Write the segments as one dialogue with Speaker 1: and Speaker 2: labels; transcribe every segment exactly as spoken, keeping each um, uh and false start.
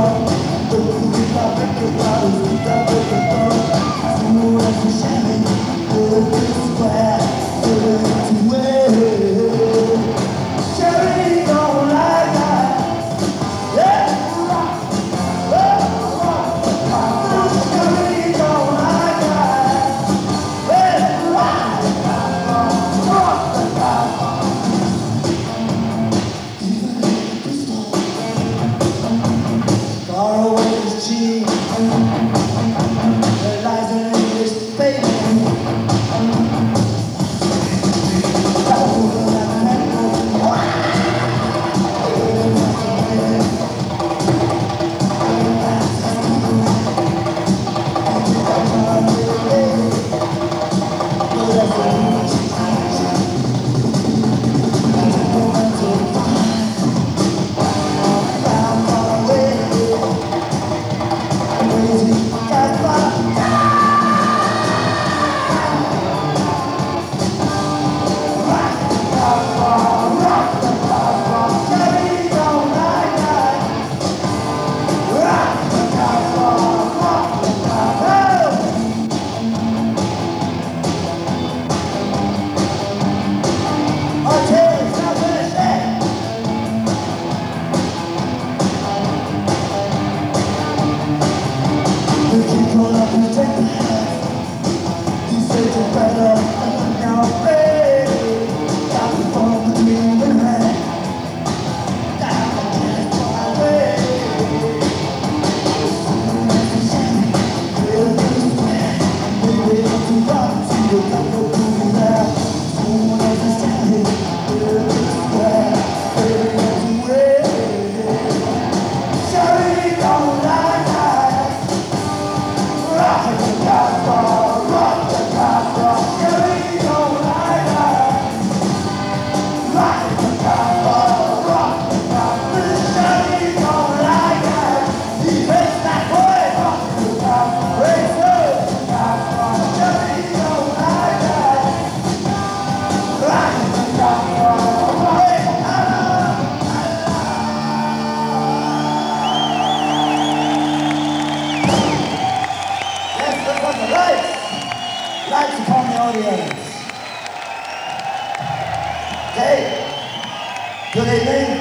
Speaker 1: Good evening.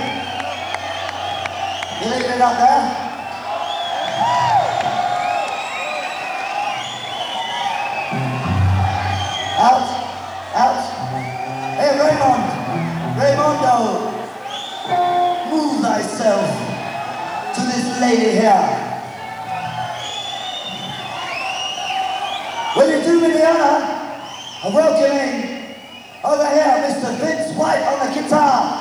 Speaker 1: Good evening up there. Out, out. Hey Raymond, Raymondo, move thyself to this lady here. Will you do me the honor of welcoming over here Mister Vince White on the guitar?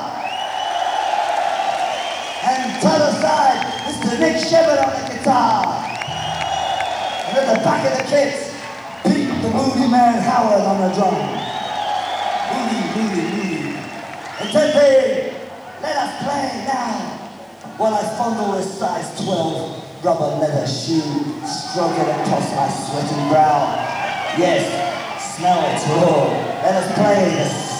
Speaker 1: And to the side, Mister Nick Shepard on the guitar. And at the back of the kit, Pete the Moody Man Howard on the drum. Moody, moody, moody. And Tempe, let us play now. While I fondle this size twelve rubber leather shoe, stroke it and toss my sweaty brow. Yes, smell it, oh. Let us play this